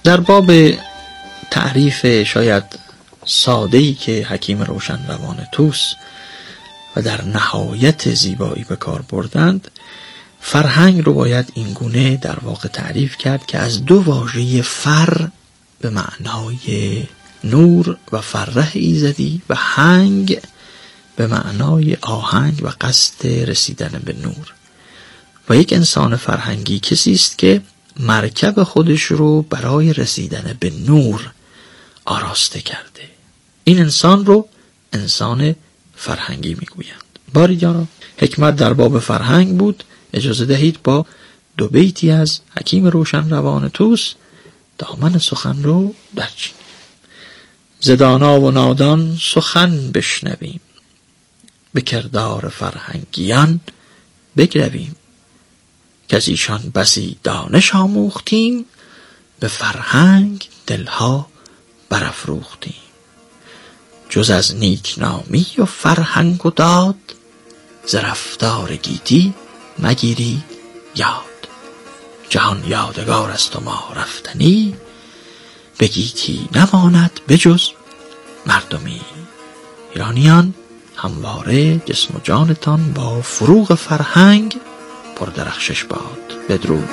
در باب تعریف شاید ساده‌ای که حکیم روشنروان طوس و در نهایت زیبایی به کار بردند، فرهنگ رو باید این گونه در واقع تعریف کرد که از دو واژه فر به معنای نور و فرح ایزدی و هنگ به معنای آهنگ و قصد رسیدن به نور. و یک انسان فرهنگی کسی است که مرکب خودش رو برای رسیدن به نور آراسته کرده. این انسان رو انسان فرهنگی میگویند. باری جانا، حکمت در باب فرهنگ بود. اجازه دهید با دو بیتی از حکیم روشنروان طوس دامن سخن رو درچینیم. ز دانا و نادان سخن بشنویم، به کردار فرهنگیان بگرویم. که از ایشان بسی دانش آموختیم، به فرهنگ دلها برافروختیم. جز از نیکنامی و فرهنگ و داد، ز رفتار گیتی مگیرید یاد. جهان یادگار است و ما رفتنی، به گیتی نماند بجز مردمی. ایرانیان همواره جسم و جانتان با فروغ فرهنگ پر درخشش باد. بدرود.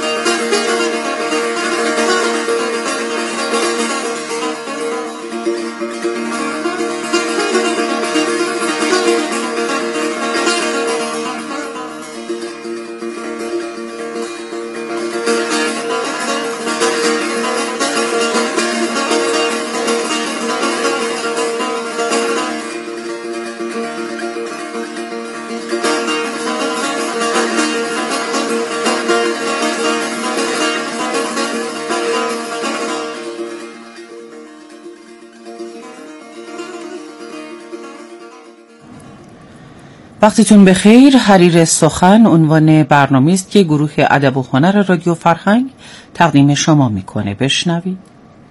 وقتتون بخیر. حریر سخن عنوان برنامه است که گروه ادب و هنر رادیو فرهنگ تقدیم شما میکنه. بشنوید.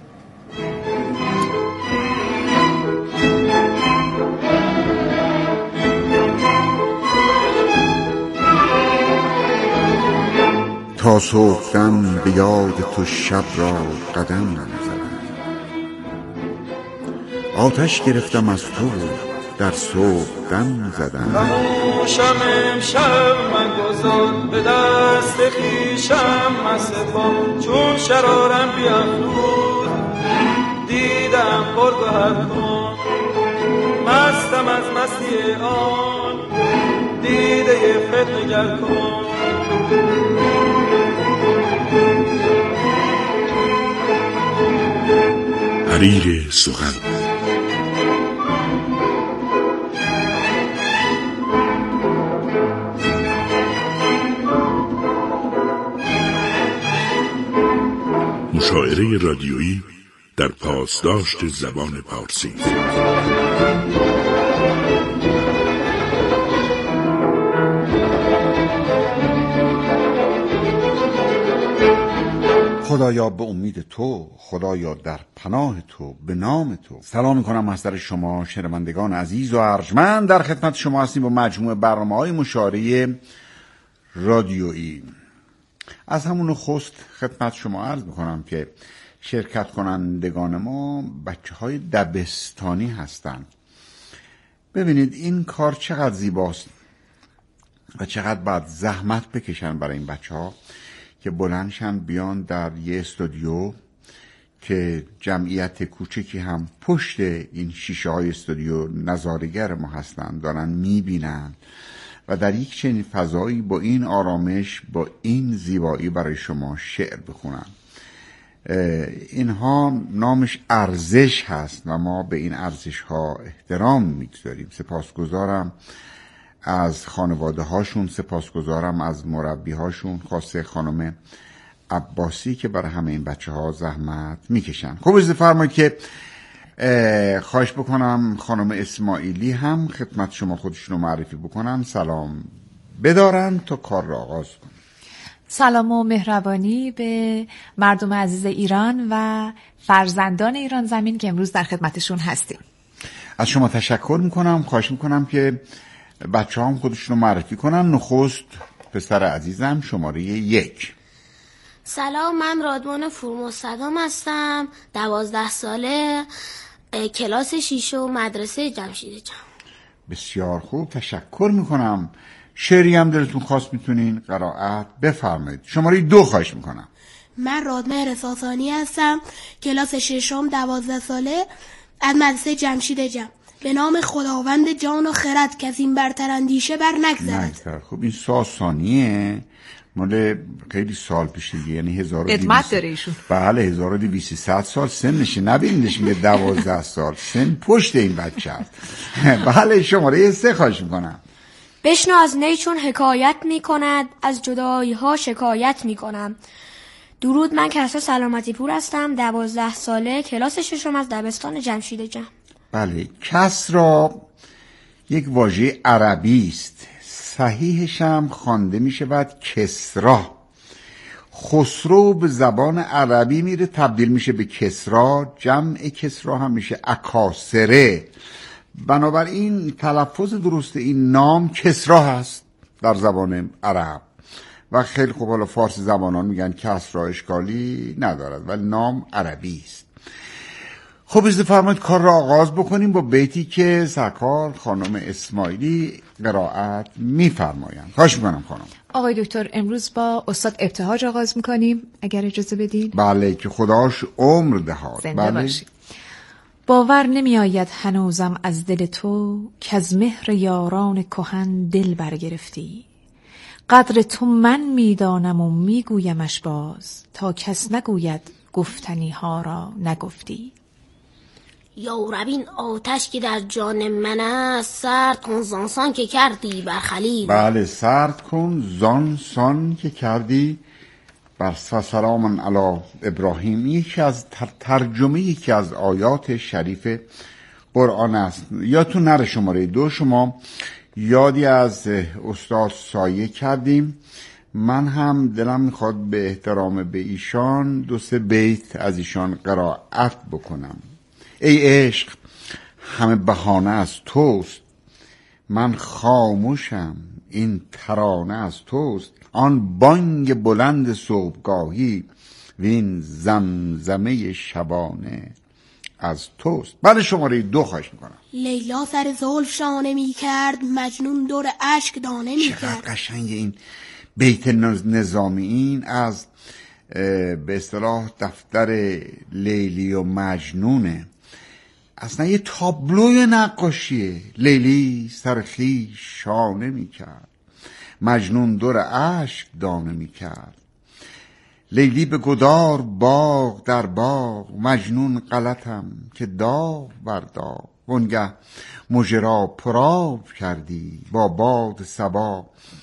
تا صبحدم به یاد تو شب را قدم نزدم، آتش گرفتم از تو در صبح دم زدم. خاموشم امشب من گذار، به دست خویشم مسپا. چون شرارم بیافروز دیدم پرگوهر کن، مستم از مستی آن دیده فتنگر کن. حریر سخن. مشاعره رادیویی در پاسداشت زبان پارسی. خدایا به امید تو، خدایا در پناه تو، به نام تو. سلام میکنم محضر شما شنوندگان عزیز و ارجمند. در خدمت شما هستیم با مجموعه برنامه‌های مشاعره رادیویی. از همون نخست خدمت شما عرض میکنم که شرکت کنندگان ما بچه‌های دبستانی هستند. ببینید این کار چقدر زیباست و چقدر باید زحمت بکشن برای این بچه‌ها که بلندشن بیان در یه استودیو که جمعیت کوچکی هم پشت این شیشه های استودیو نظارگر ما هستن، دارن میبینن و در یک چنین فضایی با این آرامش، با این زیبایی برای شما شعر بخونن. اینها نامش ارزش هست و ما به این ارزش ها احترام میگذاریم. سپاسگزارم از خانواده هاشون، سپاسگزارم از مربی هاشون، خاصه خانم عباسی که برای همه این بچه ها زحمت میکشن. خب اجازه فرمایید که خواهش بکنم خانم اسماعیلی هم خدمت شما خودشون رو معرفی بکنن، سلام بدارن تا کار را آغاز کنن. سلام و مهربانی به مردم عزیز ایران و فرزندان ایران زمین که امروز در خدمتشون هستیم. از شما تشکر میکنم. خواهش میکنم که بچه هم خودشون رو معرفی کنن. نخست پسر عزیزم شماره 1. سلام، من رادمان فرمصدام هستم، 12 ساله، کلاس 6 مدرسه جمشید جان. بسیار خوب، تشکر میکنم. شعری هم دلتون خواست میتونین قرائت بفرمایید. شماره 2 خواهش میکنم. من رادمهر ساسانی هستم، کلاس 6 12 ساله، از مدرسه جمشید جم. به نام خداوند جان و خرد که از این برتر اندیشه بر نگذرد. خب این ساسانیه، مال خیلی سال پیش دیگه، یعنی 1200 ادمت داره ایشون. بله 1200 سال سنشه، نبینیدش میگه 12 سال سن پشت این بچه هست. بله شماره 3 خواهش میکنم. بشنو از نی چون حکایت میکند، از جدایی ها شکایت میکنم. درود، من کسرا سلامتی پور هستم، 12 ساله، کلاس 6 از دبستان جمشید جم. بله، کسرا یک واژه عربی است، صحیحش هم خوانده می شود کسرا. خسرو به زبان عربی میره تبدیل میشه به کسرا، جمع کسرا هم میشه اکاسره. بنابراین تلفظ درست این نام کسرا هست در زبان عرب و خیلی خوب. حالا فارسی زبانان میگن کسرا، اشکالی ندارد ولی نام عربی است. خب اجازه فرمایید کار را آغاز بکنیم با بیتی که سرکار خانم اسماعیلی قرائت میفرمایند. خواهش میکنم خانم. آقای دکتر، امروز با استاد ابتهاج آغاز میکنیم اگر اجازه بدید. بله، که خداش عمر دهاد. زنده باشید. باور نمی آید هنوزم از دل تو، که از مهر یاران کهن دل برگرفتی. قدر تو من میدانم و میگویمش باز، تا کس نگوید گفتنی ها را نگفتی. یا ربین آتش که در جان من است، سرد کن زانسان که کردی بر خلیل. بله، سرد کن زانسان که کردی بر سلام علی ابراهیم. یکی از ترجمه یکی از آیات شریف قرآن است. یادتون نره شماره 2 شما یادی از استاد سایه کردیم. من هم دلم میخواد به احترام به ایشان 2-3 بیت از ایشان قرائت بکنم. ای عشق همه بهانه از توست، من خاموشم این ترانه از توست. آن بانگ بلند صبحگاهی وین زمزمه شبانه از توست. بله شماره 2 خواهش میکنم. لیلا سر زلف شانه میکرد، مجنون دور اشک دانه میکرد. چقدر قشنگ این بیت نظامی. این از به اصطلاح دفتر لیلی و مجنونه. اصلا یه تابلوی نقاشیه. لیلی سر خویش شانه میکرد، مجنون دور اشک دانه میکرد. لیلی به گدار باغ در باغ، مجنون غلطم که داغ بر داغ. وانگه مژه را پرآب کردی، با باد صبا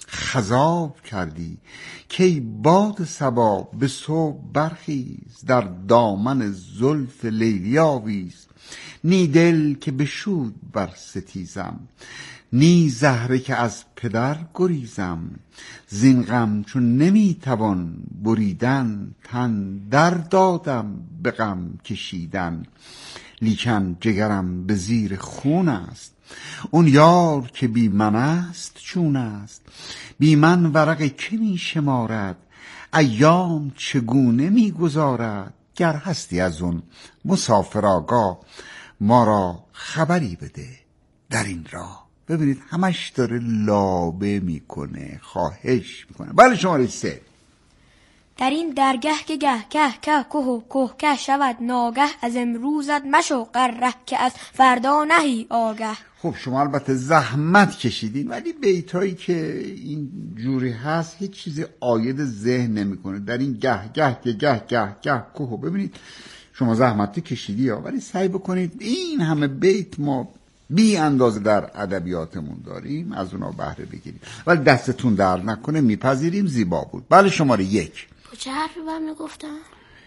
خضاب کردی. کی باد صبا به صبح برخیز، در دامن زلف لیلی آویز. نی دل که بشود بر ستیزم، نی زهره که از پدر گریزم. زین غم چون نمیتوان بریدن، تن در دادم به غم کشیدن. لیکن جگرم به زیر خون است، اون یار که بی من است چون است. بی من ورق که می شمارد، ایام چگونه می گذارد. گر هستی از اون مسافر آگاه، ما را خبری بده در این راه. ببینید همش داره لابه میکنه، خواهش میکنه. بله شماره 3. در این درگه که گه که که و که شود ناگه، از امروزت مشو قره که از فردا نهی آگه. خب شما البته زحمت کشیدین، ولی بیتایی که این جوری هست هیچ چیزی عاید ذهن نمیکنه. در این گه که گه که ببینید شما زحمت کشیدی ها، ولی سعی بکنید این همه بیت ما بی اندازه در ادبیاتمون داریم، از اونا بهره بگیریم. ولی دستتون در نکنه، میپذیریم، زیبا بود. بله شماره 1. چه حرفی بهم گفتم؟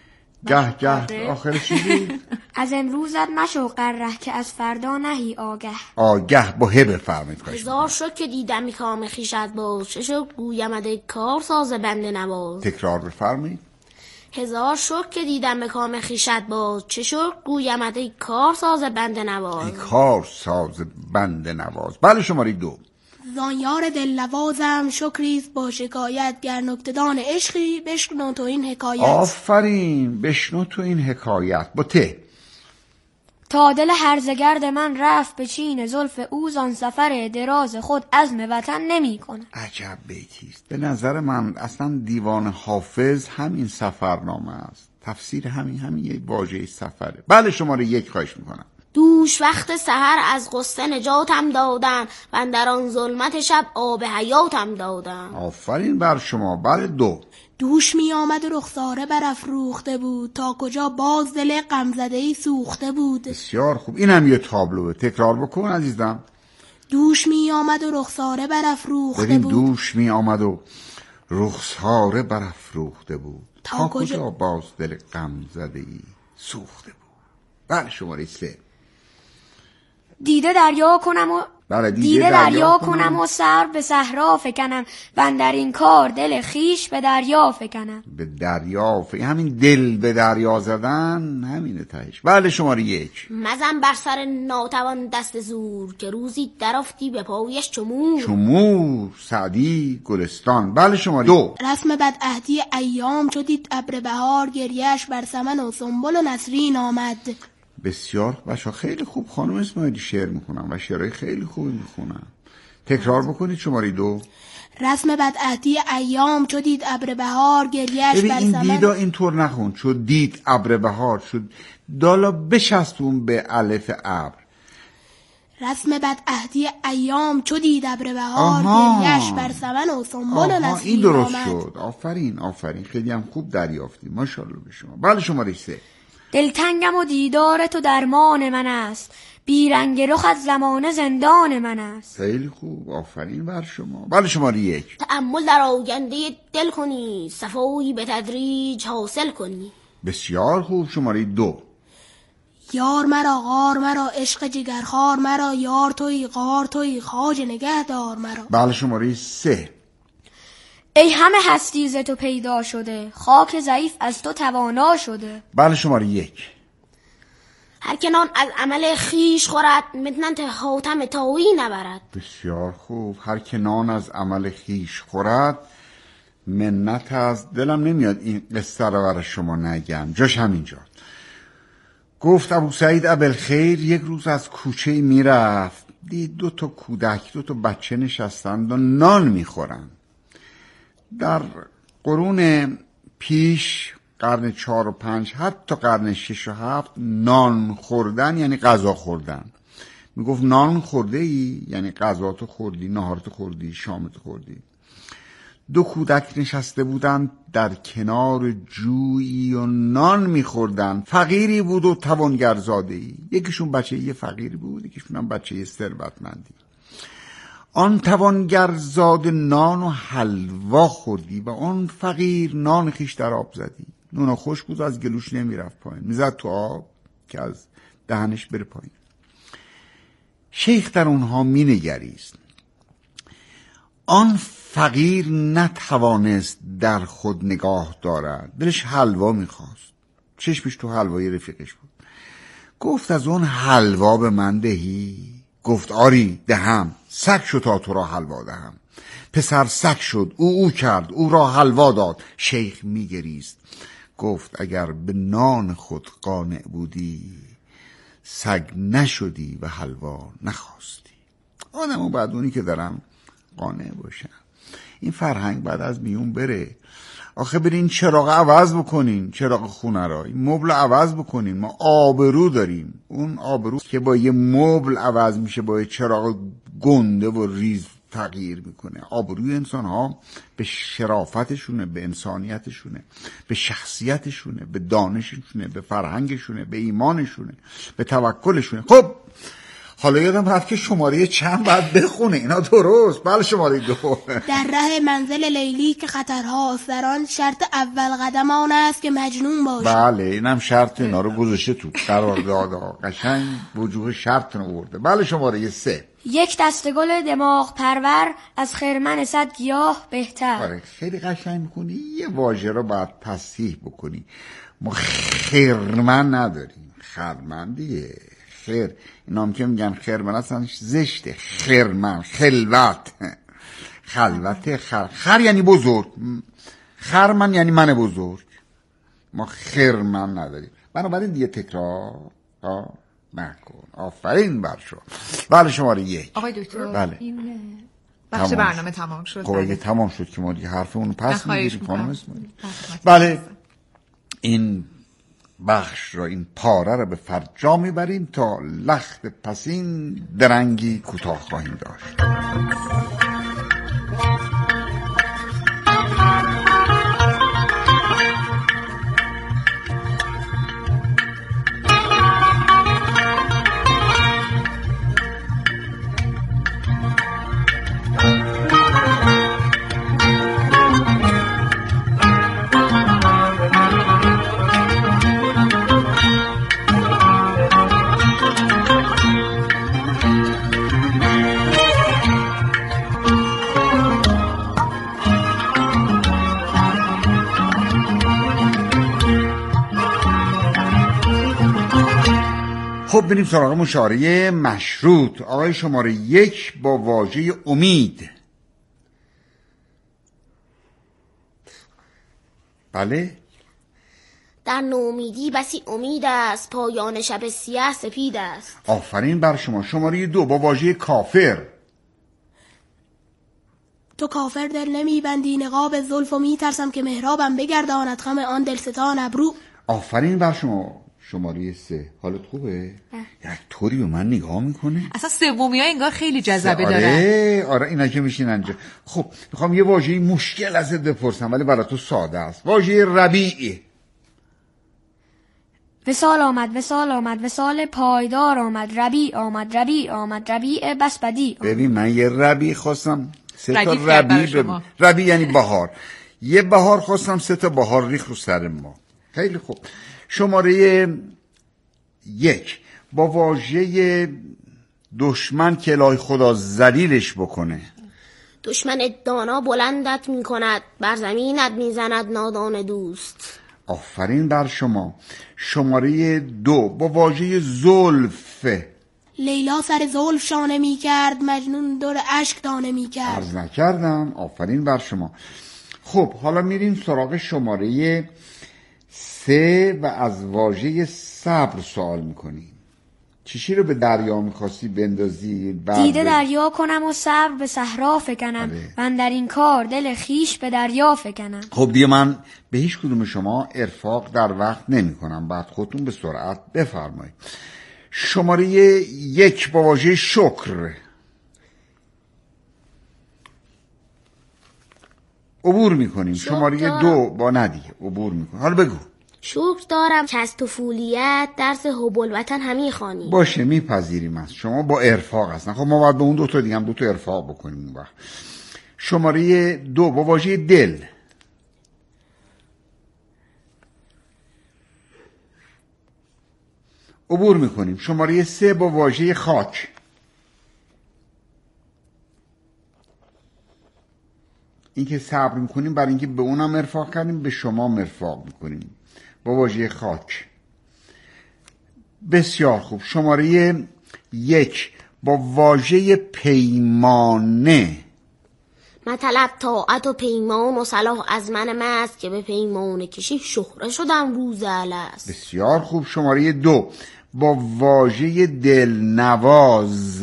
گه آخرش چی بود؟ از امروزت مشو قره که از فردا نهی آگه. آگه با هه بفرمایید. هزار شد که دیدم کام خویشت باز، چه شد گویمده کار ساز بنده نواز. تکرار بفرمایید. هزار شد که دیدم به کام خویشت باز، چه شد گویمده کار ساز بنده نواز. کار ساز بنده نواز. بله شماره 2. زان یار دل نوازم شکریست با شکایت، گر نکته‌دان عشقی بشنو تو این حکایت. آفرین، بشنو تو این حکایت. با ته. تا دل هرزگرد من رفت به چین، زلف او زان سفر دراز خود عزم وطن نمی کند. عجب بیتیست. به نظر من اصلا دیوان حافظ همین سفرنامه است. تفسیر همین یه واژه سفره. بله شماره 1 خواهش میکنم. دوش وقت سحر از غصه نجاتم دادن، و در آن ظلمت شب آب حیاتم دادن. آفرین بر شما. بله 2. دوش می آمد و رخساره برافروخته بود، تا کجا باز دل غمزده‌ای سوخته بود. بسیار خوب. این هم یه تابلوه. تکرار بکن عزیزم. دوش می آمد و رخساره برافروخته بود. ببین دوش می آمد و رخساره برافروخته بود، تا کجا باز دل غمزده‌ای سوخته بود. بله شماره 3. دیده دریا کنم و بله دیده دریا کنم و سر به صحرا فکنم، و در این کار دل خیش به دریا فکنم. به دریا همین دل به دریا زدن همینه تهش. بله شماره 1. مزن بر سر ناتوان دست زور، که روزی درافتی به پایش چمور. چمور. سعدی گلستان. بله شماره 2. رسم بدعهدی ایام چو دید ابر بهار، گریه‌اش بر سمن و سنبل و نسرین آمد. بسیار بچه‌ها خیلی خوب خانم اسماعیلی شعر میخونن و شعرهای خیلی خوبی میخونن. تکرار بکنید شماره 2. رسم بدعهدی ایام چو دید ابر بهار، گریه‌اش بر این سمن. دیدا اینطور نخون. چو دید ابر بهار شد دالا بچسبون به الف ابر. رسم بدعهدی ایام چو دید ابر بهار، گریه‌اش بر سمن و سنبل و نسرین این درست آمد. شد. آفرین خیلی هم خوب دریافتی. ماشاءالله به شما. بله شماره 3. دلتنگم و دیدار تو درمان من است، بیرنگ رخت زمانه زندان من است. خیلی خوب. آفرین بر شما. بله شماره 1. تأمل در آینده دل کنی، صفایی به تدریج حاصل کنی. بسیار خوب. شماره 2. یار مرا غار مرا عشق جگرخوار مرا، یار توی غار توی خواجه نگهدار مرا. بله شماره 3. ای همه هستی ز تو پیدا شده، خاک ضعیف از تو توانا شده. بله شماره 1. هر که نان از عمل خیش خورد، منت حاتم تایی نبرد. بسیار خوب. هر که نان از عمل خیش خورد منت از. دلم نمیاد این قصه رو برای شما نگم، جاش همینجا. گفت ابو سعید ابوالخیر یک روز از کوچه میرفت، دید 2 کودک 2 بچه نشستند و نان میخورند. در قرون پیش قرن 4 و 5 حتی قرن 6 و 7 نان خوردن یعنی غذا خوردن. میگفت نان خورده ای یعنی غذاتو خوردی، ناهارتو خوردی، شامتو خوردی. 2 کودک نشسته بودند در کنار جویی و نان میخوردن. فقیری بود و توانگرزاده‌ای. یکیشون بچه یه فقیری بود، یکیشون هم بچه ثروتمندی. آن توانگرزاده نان و حلوا خوردی و آن فقیر نان خیش در آب زدی. نون خوش بود، از گلوش نمیرفت پایین، میزد تو آب که از دهنش بره پایین. شیخ در اونها مینگریست. آن فقیر نتوانست در خود نگاه دارد، دلش حلوا میخواست، چشمش تو حلوای رفیقش بود. گفت از اون حلوا به من دهی؟ گفت آری دهم. سگ شد تا تو را حلوا دهم. پسر سگ شد، او کرد، او را حلوا داد. شیخ میگریست. گفت اگر به نان خود قانع بودی، سگ نشدی و حلوا نخواستی. آدمو بعد اونی که دارم قانع باشن. این فرهنگ بعد از میون بره. آخه برین چراغ عوض بکنین، چراغ خونه را، این مبل عوض بکنین. ما آبرو داریم. اون آبرو که با یه مبل عوض میشه، با یه چراغ گنده و ریز تغییر میکنه. آبروی انسان ها به شرافتشونه، به انسانیتشونه، به شخصیتشونه، به دانششونه، به فرهنگشونه، به ایمانشونه، به توکلشونه. خب حالا یادم رفت که شماره چند باید بخونه اینا درست. بله شماره 2. در ره منزل لیلی که خطرهاست، در آن شرط اول قدم آن است که مجنون باشی. بله اینم شرط اینا رو گذاشته تو قرارداد. قشنگ وجوه شرط رو برده. بله شماره 3. یک دسته گل دماغ پرور، از خرمن 100 گیاه بهتر. آره خیلی قشنگ میکنی. یه واژه رو باید تصحیح بکنی. ما خرمن نداریم، خرمن دیگه. خیر، اینا هم که میگن خرمن اصلا زشته. خرمن، خلوت، خلوت. خر یعنی بزرگ، خرمن یعنی من بزرگ. ما خرمن نداریم. بنابراین دیگه تکرار نکن. آفرین بر شما. بله شماره 1. آقای دکتر بله. این بخش برنامه تمام شد. خب اگه تمام شد که ما دیگه حرفمون پس میگیریم خانم اسماعیل. بله. این بخش را، این پاره را به فرجا میبریم تا لخت پسین درنگی کوتاه خواهیم داشت. خب بریم سراغ مشاره مشروط. آقای شماره 1 با واژه امید. بله. در نومیدی بسی امید است، پایان شب سیاه سپید است. آفرین بر شما. شماره 2 با واژه کافر. تو کافر دل نمیبندی نقاب زلف و میترسم که محرابم بگرداند خم آن دلستان ابرو. آفرین بر شما. شماره 3. حالت خوبه؟ یک طوری به من نگاه میکنه. اصلا سومی ها انگار خیلی جذبه داره. آره اینا که میشین انجا. خب میخوام یه واژه مشکل ازت بپرسم ولی برای تو ساده است. واژه ربیع. وصال آمد وصال آمد وصال پایدار آمد، ربیع آمد ربیع آمد ربیع بس بدی. ببین من یه ربیع خواستم 3 تا ربیع. ربیع یعنی بهار. یه بهار خواستم 3 تا بهار ریخ رو سر ما. خیلی خوب. شماره 1 با واژه دشمن که الهی خدا ذلیلش بکنه. دشمن دانا بلندت می کند، بر زمینت می زند نادان دوست. آفرین بر شما. شماره 2 با واژه زلف. لیلا سر زلف شانه می کرد، مجنون دور اشک دانه می کرد. عرض نکردم. آفرین بر شما. خب حالا میریم سراغ شماره 3 و از واژه صبر سوال میکنیم. چیشی رو به دریا میخواستی بندازی؟ دیده دریا کنم و صبر به صحرا فکنم، من در این کار دل خیش به دریا فکنم. خب دیگه من به هیچ کدوم شما ارفاق در وقت نمی کنم، بعد خودتون به سرعت بفرمایید. شماره 1 با واژه شکر. عبور میکنیم. شماره 2 با ندیگه عبور میکنیم. حالا بگو. شکر دارم که از طفولیت درس حب الوطن همی خوانی. باشه میپذیریم از شما با ارفاق هستن. خب ما باید به اون 2 تا دیگه هم 2 تا ارفاق بکنیم اون وقت. شماره 2 با واژه دل. عبور میکنیم. شماره 3 با واژه خاک. این که صبر میکنیم برای اینکه به اونم ارفاق کردیم، به شما مرفاق میکنیم با واژه خاک. بسیار خوب. شماره 1 با واژه پیمانه. مطلب طاعت و پیمان و صلاح از من مست، که به پیمان کشی شهره شدم روز الست. بسیار خوب. شماره 2 با واژه دلنواز.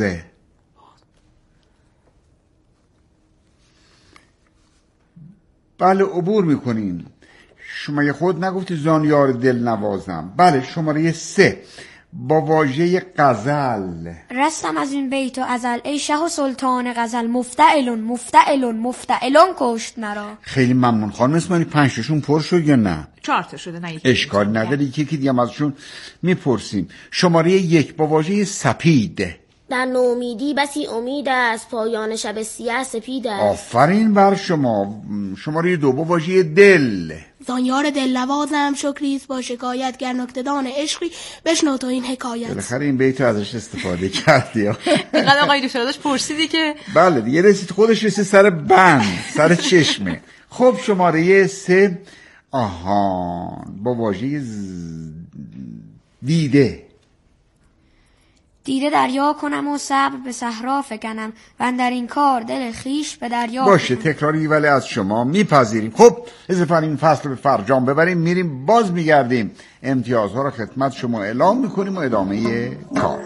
بله عبور میکنیم. شما یه خود نگفتی زانیار دل نوازم. بله. شماره 3 با واژه غزل. رستم از این بیت و ازل، ای شه و سلطان غزل، مفتعلون مفتعلون مفتعلون کشت مرا. خیلی ممنون. خانم اسماعیلی 5 تاشون پر شد یا نه؟ 4 تا شده. نه اشکال نداره. یکی دیگه هم ازشون میپرسیم. شماره 1 با واژه سپید. در نومیدی بسی امید است، پایان شب سیاه سپید است. آفرین بر شما. شماره 2 با واژه دل. زانیار دل نوازم شکریست با شکایت، گر نکته‌دان عشقی بشنو تو این حکایت. بالاخره این بیتو ازش استفاده کردی. اینقدر آقای دکتر داشت پرسیدی که بله دیگه رسید خودش رسید سر بند، سر چشمه. خب شماره 3 با واژه دیده. دیده دریا کنم و صبر به صحرا فکنم و در این کار دل خیش به دریا باشه تکراری ولی از شما میپذیریم. خب اضافه این فصل به فرجام ببریم، میریم باز میگردیم امتیازها رو خدمت شما اعلام میکنیم و ادامه کار.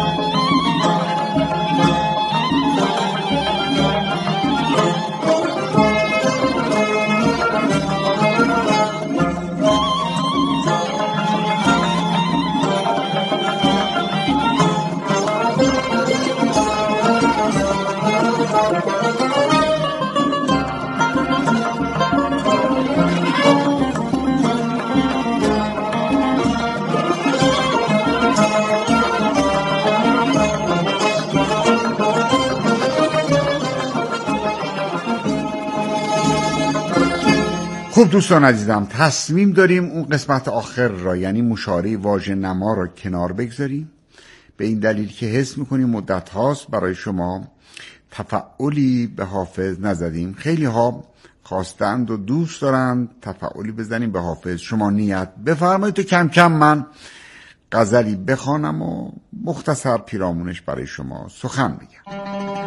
خب دوستان عزیزم، تصمیم داریم اون قسمت آخر را یعنی مشاره واژه نما را کنار بگذاریم، به این دلیل که حس میکنیم مدت هاست برای شما تفعولی به حافظ نزدیم. خیلی ها خواستند و دوست دارند تفعولی بزنیم به حافظ. شما نیت بفرمایید تو کم کم من غزلی بخوانم و مختصر پیرامونش برای شما سخن بگم.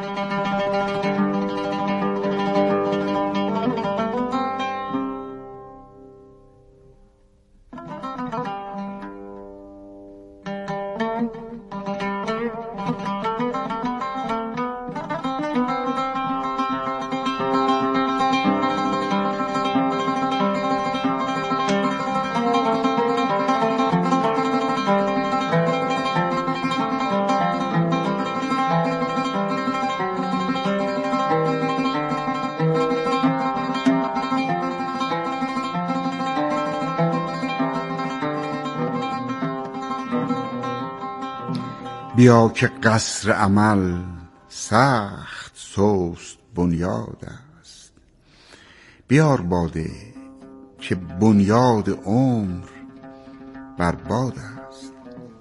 بیا که قصر عمل سخت سست بنیاد است، بیار باده که بنیاد عمر بر باد است.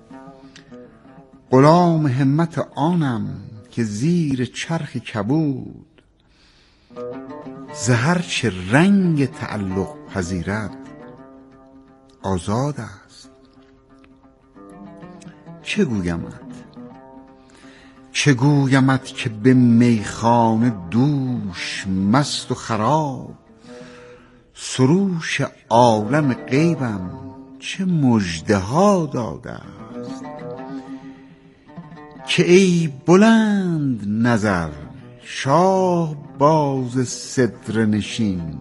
غلام همت آنم که زیر چرخ کبود، ز هر چه رنگ تعلق پذیرد آزاد است. چه گویمت که به میخانه دوش مست و خراب، سروش عالم غیبم چه مژده ها داده است. که ای بلند نظر شاه باز صدر نشین،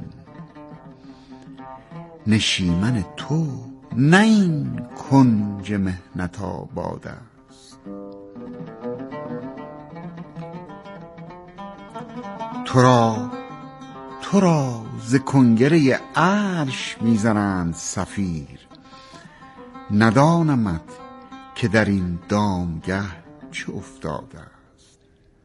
نشیمن تو نه این کنج محنت آباد است. تو را ز کنگره عرش میزنند صفیر، ندانمت که در این دامگه چه افتاده است.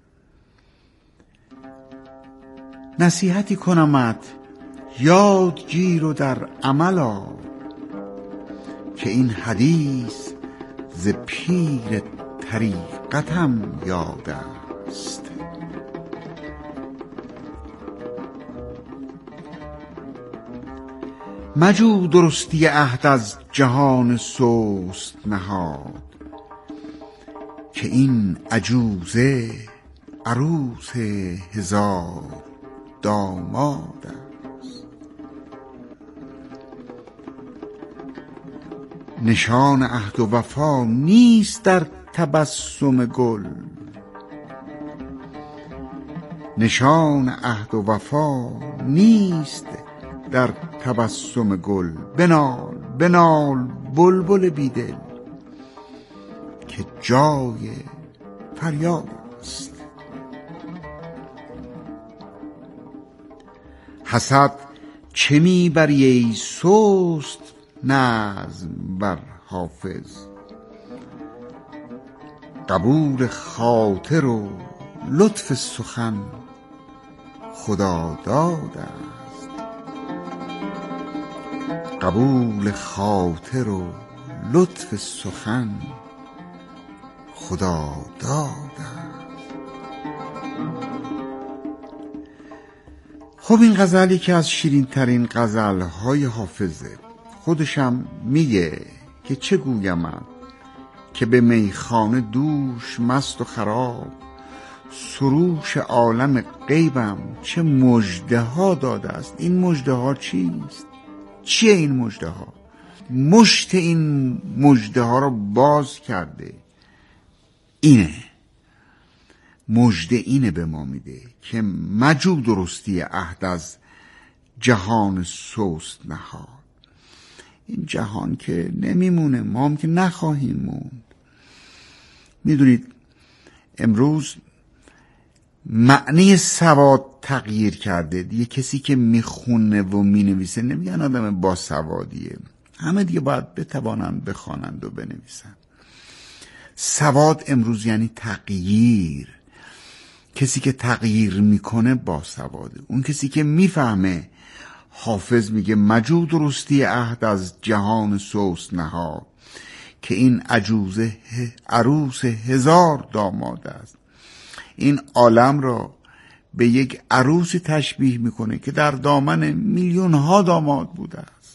نصیحتی کنمت یادگیر و در عمل آر، که این حدیث ز پیر طریقتم یاد است. مجو درستی عهد از جهان سست نهاد، که این عجوزه عروس هزار داماد است. نشان عهد و وفا نیست در تبسم گل، نشان عهد و وفا نیست در تبسم گل. بنال بنال بلبل بیدل که جای فریاد است. حسد چه میبری ای سست نظم بر حافظ، قبول خاطر و لطف سخن خدا داد است. قبول خاطر و لطف سخن خدا داد است. خب این غزلی که از شیرین ترین غزلهای حافظه، خودشم میگه که چه گویمت که به میخانه دوش مست و خراب، سروش عالم غیبم چه مژده ها داده است. این مژده ها چیست؟ چیه این مژده ها؟ مشت این مژده ها را باز کرده. اینه مژده، اینه به ما میده که مجو درستی عهد از جهان سست نهاد. این جهان که نمیمونه، ما هم که نخواهیم موند. میدونید امروز معنی سواد تغییر کرده دیگه. کسی که میخونه و مینویسه نمیگن آدم با سوادیه، همه دیگه باید بتوانند بخوانند و بنویسند. سواد امروز یعنی تغییر. کسی که تغییر میکنه با سواده. اون کسی که میفهمه. حافظ میگه مجو درستی عهد از جهان سست نهاد، که این عجوزه عروس 1000 داماد است. این عالم را به یک عروسی تشبیه میکنه که در دامن میلیون ها داماد بوده است.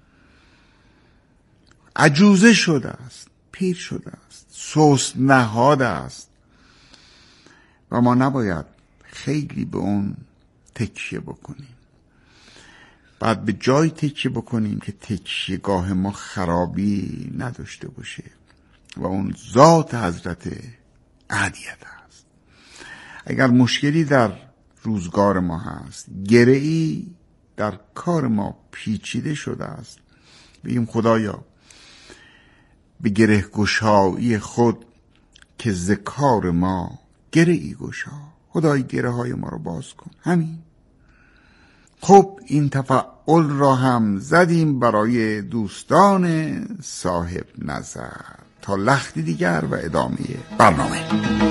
عجوزه شده است، پیر شده است، سست نهاد است و ما نباید خیلی به اون تکیه بکنیم. بعد به جای تکیه بکنیم که تکیهگاه ما خرابی نداشته باشه و اون ذات حضرت احدیت است. اگر مشکلی در روزگار ما هست، گره‌ای در کار ما پیچیده شده است، بگیم خدایا به گره گشایی خود که ز کار ما گره‌ای گشا. خدای گره های ما رو باز کن. همین. خب این تفعول را هم زدیم برای دوستان صاحب نظر. تا لختی دیگر و ادامه برنامه.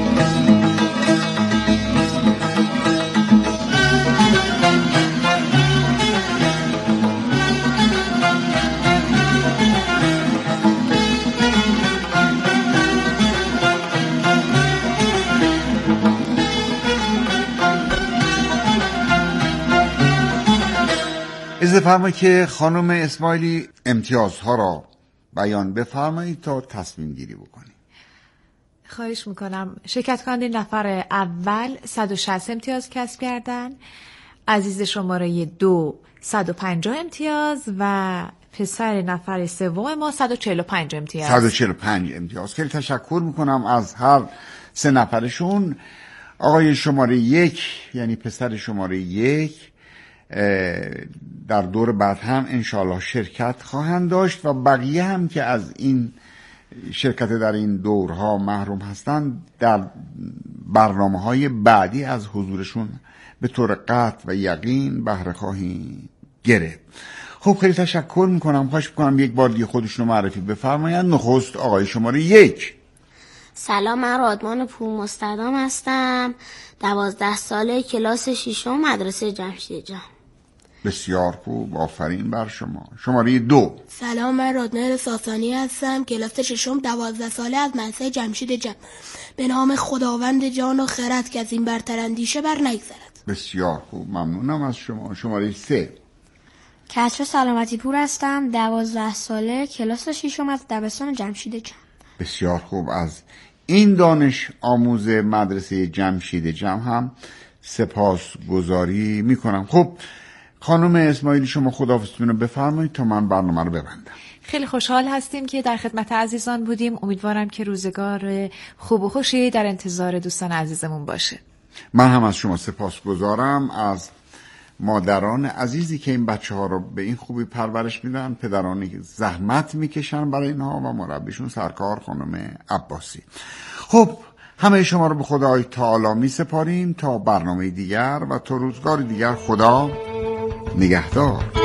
اجازه فرمایید که خانم اسماعیلی امتیازها را بیان بفرمایید تا تصمیم گیری بکنید. خواهش میکنم. شرکت کننده نفر اول 160 امتیاز کسب کردن، عزیز شماره 2 150 امتیاز و پسر نفر سوم ما 145 امتیاز. 145 امتیاز. خیلی تشکر میکنم از هر سه نفرشون. آقای شماره 1 یعنی پسر شماره 1 در دور بعد هم انشاءالله شرکت خواهند داشت و بقیه هم که از این شرکت در این دورها محروم هستند در برنامه‌های بعدی از حضورشون به طور قطع و یقین بهره خواهیم گرفت. خب خیلی تشکر میکنم. خواهش میکنم یک بار دیگه خودشون رو معرفی بفرمایند. نخست آقای شماره 1. سلام، من رادمان پورمستدام هستم. 12 ساله، کلاس 6 مدرسه جمشید جان. بسیار خوب، آفرین بر شما. شماره 2. سلام، من رادنر ساسانی هستم، کلاس 6 12 ساله از مدرسه جمشید جان. به نام خداوند جان و خرد که از این برتر اندیشه بر نگذرد. بسیار خوب، ممنونم از شما. شماره 3. کسر سلامتی پور هستم، 12 ساله، کلاس 6 از دبستان جمشید جان. بسیار خوب. از این دانش آموز مدرسه جمشید جم هم سپاس گذاری میکنم. خب خانم اسماعیلی شما خداحافظتون رو بفرمایید تا من برنامه رو ببندم. خیلی خوشحال هستیم که در خدمت عزیزان بودیم. امیدوارم که روزگار خوب و خوشی در انتظار دوستان عزیزمون باشه. من هم از شما سپاس گذارم، از مادران عزیزی که این بچه ها رو به این خوبی پرورش میدن، پدرانی که زحمت میکشن برای اینها و مربیشون سرکار خانم عباسی. خب همه شما رو به خدای تعالی می سپاریم تا برنامه دیگر و تا روزگار دیگر. خدا نگهدار.